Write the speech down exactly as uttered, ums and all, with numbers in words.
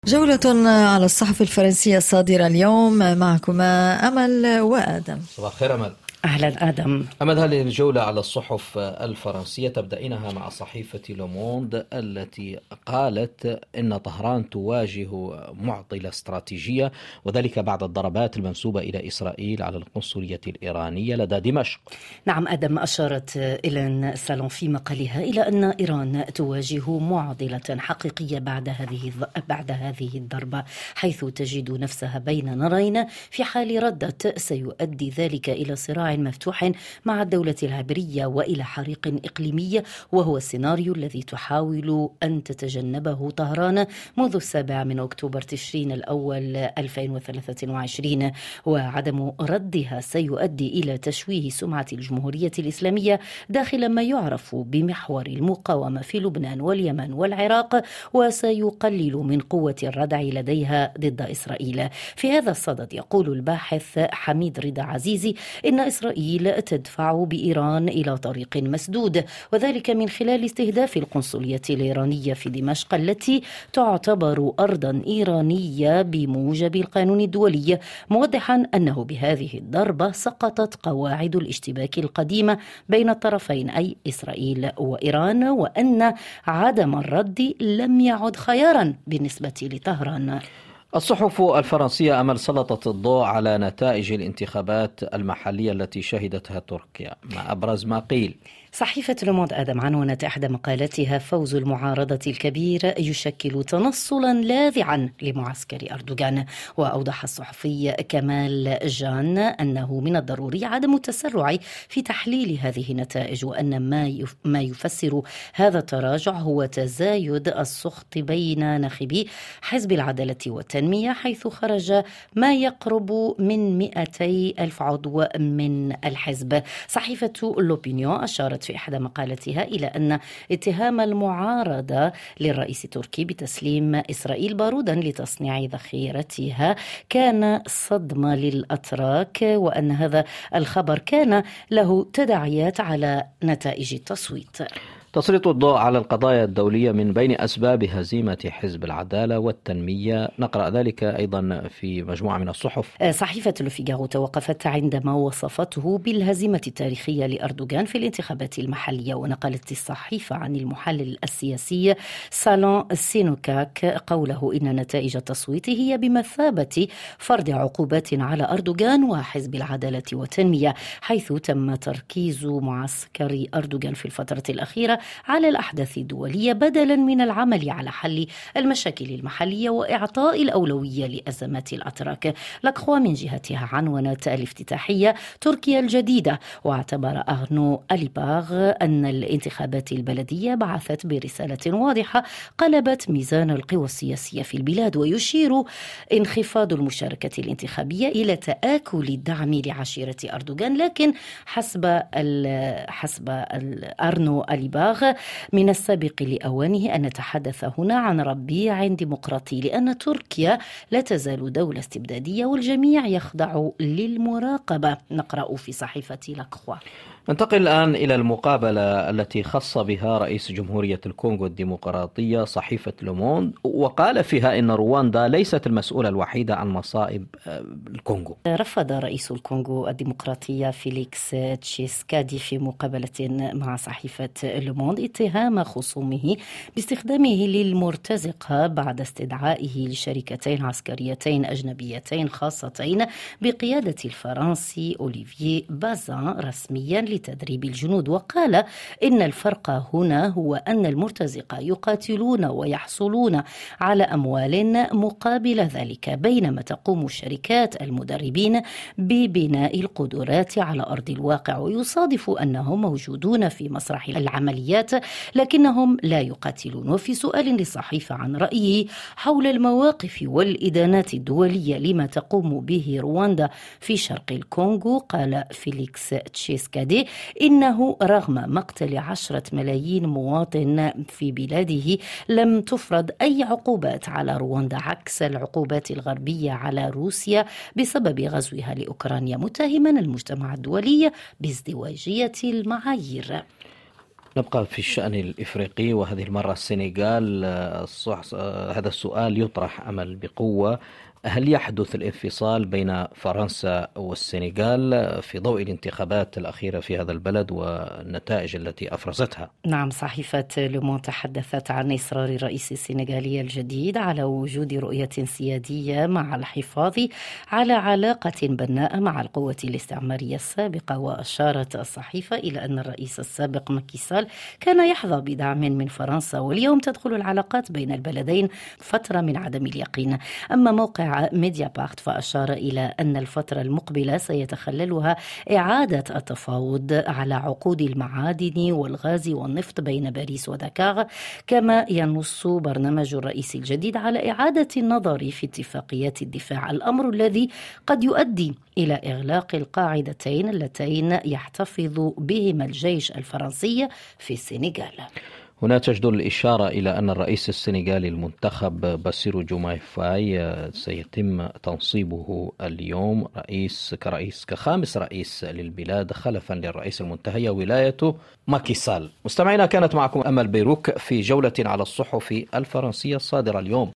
جولة على الصحف الفرنسية الصادرة اليوم، معكما أمل وآدم. صباح الخير أمل. أهلا آدم. أمل، هذه الجولة على الصحف الفرنسية تبدأينها مع صحيفة لوموند التي قالت إن طهران تواجه معضلة استراتيجية، وذلك بعد الضربات المنسوبة إلى إسرائيل على القنصلية الإيرانية لدى دمشق. نعم آدم، أشارت إيلين سالون في مقالها إلى أن إيران تواجه معضلة حقيقية بعد هذه بعد هذه الضربة، حيث تجد نفسها بين نارين في حال ردت سيؤدي ذلك إلى صراع مفتوح مع الدولة العبرية وإلى حريق إقليمي، وهو السيناريو الذي تحاول أن تتجنبه طهران منذ السابع من أكتوبر تشرين الأول ألفين وثلاثة وعشرين. وعدم ردها سيؤدي إلى تشويه سمعة الجمهورية الإسلامية داخل ما يعرف بمحور المقاومة في لبنان واليمن والعراق، وسيقلل من قوة الردع لديها ضد إسرائيل. في هذا الصدد يقول الباحث حميد رضا عزيزي إن إسرائيل تدفع بإيران إلى طريق مسدود، وذلك من خلال استهداف القنصلية الإيرانية في دمشق التي تعتبر أرضا إيرانية بموجب القانون الدولي، موضحا أنه بهذه الضربة سقطت قواعد الاشتباك القديمة بين الطرفين أي إسرائيل وإيران، وأن عدم الرد لم يعد خيارا بالنسبة لطهران. الصحف الفرنسية أمل سلطت الضوء على نتائج الانتخابات المحلية التي شهدتها تركيا مع أبرز ما قيل. صحيفة لوموند آدم عنونت إحدى مقالاتها: فوز المعارضة الكبير يشكل تنصلا لاذعا لمعسكر أردوغان. وأوضح الصحفي كمال جان أنه من الضروري عدم التسرع في تحليل هذه النتائج، وأن ما يفسر هذا التراجع هو تزايد السخط بين ناخبي حزب العدالة والتنمية، حيث خرج ما يقرب من مئتي ألف عضو من الحزب. صحيفة لوبينيون أشارت في إحدى مقالتها إلى أن اتهام المعارضة للرئيس التركي بتسليم إسرائيل بارودا لتصنيع ذخيرتها كان صدمة للأتراك، وأن هذا الخبر كان له تداعيات على نتائج التصويت. تسلط الضوء على القضايا الدولية من بين أسباب هزيمة حزب العدالة والتنمية، نقرأ ذلك أيضا في مجموعة من الصحف. صحيفة لوفيغارو توقفت عندما وصفته بالهزيمة التاريخية لأردوغان في الانتخابات المحلية، ونقلت الصحيفة عن المحلل السياسي سالون سينوكاك قوله إن نتائج التصويت هي بمثابة فرض عقوبات على أردوغان وحزب العدالة والتنمية، حيث تم تركيز معسكر أردوغان في الفترة الأخيرة على الأحداث الدولية بدلا من العمل على حل المشاكل المحلية وإعطاء الأولوية لأزمات الأتراك. لاكخوا من جهتها عنونت الافتتاحية تركيا الجديدة، واعتبر أغنو أليباغ أن الانتخابات البلدية بعثت برسالة واضحة قلبت ميزان القوى السياسية في البلاد، ويشير انخفاض المشاركة الانتخابية إلى تآكل الدعم لعشيرة أردوغان. لكن حسب حسب أرنو أليباغ من السابق لأوانه أن نتحدث هنا عن ربيع ديمقراطي، لأن تركيا لا تزال دولة استبدادية والجميع يخضع للمراقبة، نقرأ في صحيفة لاكخوا. ننتقل الآن إلى المقابلة التي خص بها رئيس جمهورية الكونغو الديمقراطية صحيفة لوموند، وقال فيها إن رواندا ليست المسؤولة الوحيدة عن مصائب الكونغو. رفض رئيس الكونغو الديمقراطية فيليكس تشيسكادي في مقابلة مع صحيفة لوموند اتهام خصومه باستخدامه للمرتزقة بعد استدعائه لشركتين عسكريتين أجنبيتين خاصتين بقيادة الفرنسي أوليفييه بازان رسميا لتدريب الجنود. وقال إن الفرق هنا هو أن المرتزقة يقاتلون ويحصلون على أموال مقابل ذلك، بينما تقوم شركات المدربين ببناء القدرات على أرض الواقع، ويصادف أنهم موجودون في مسرح العمليات لكنهم لا يقاتلون. وفي سؤال للصحيفة عن رأيه حول المواقف والإدانات الدولية لما تقوم به رواندا في شرق الكونغو، قال فيليكس تشيسكادي إنه رغم مقتل عشرة ملايين مواطن في بلاده لم تفرض أي عقوبات على رواندا عكس العقوبات الغربية على روسيا بسبب غزوها لأوكرانيا، متهما المجتمع الدولي بازدواجية المعايير. نبقى في الشأن الإفريقي، وهذه المرة السنغال. هذا السؤال يطرح أمل بقوة: هل يحدث الانفصال بين فرنسا والسنغال في ضوء الانتخابات الأخيرة في هذا البلد والنتائج التي أفرزتها؟ نعم، صحيفة لومون تحدثت عن إصرار الرئيس السنغالي الجديد على وجود رؤية سيادية مع الحفاظ على علاقة بناءة مع القوة الاستعمارية السابقة. وأشارت الصحيفة إلى أن الرئيس السابق ماكي سال كان يحظى بدعم من فرنسا، واليوم تدخل العلاقات بين البلدين فترة من عدم اليقين. أما موقع ميديا بارت فأشار إلى أن الفترة المقبلة سيتخللها إعادة التفاوض على عقود المعادن والغاز والنفط بين باريس ودكار، كما ينص برنامج الرئيس الجديد على إعادة النظر في اتفاقيات الدفاع، الأمر الذي قد يؤدي إلى إغلاق القاعدتين اللتين يحتفظ بهما الجيش الفرنسي في السنغال. هنا تجدر الإشارة إلى أن الرئيس السنغالي المنتخب باسيرو جوماي فاي سيتم تنصيبه اليوم رئيس كرئيس كخامس رئيس للبلاد خلفا للرئيس المنتهي ولايته ماكي سال. مستمعينا، كانت معكم أمل بيروك في جولة على الصحف الفرنسية الصادرة اليوم.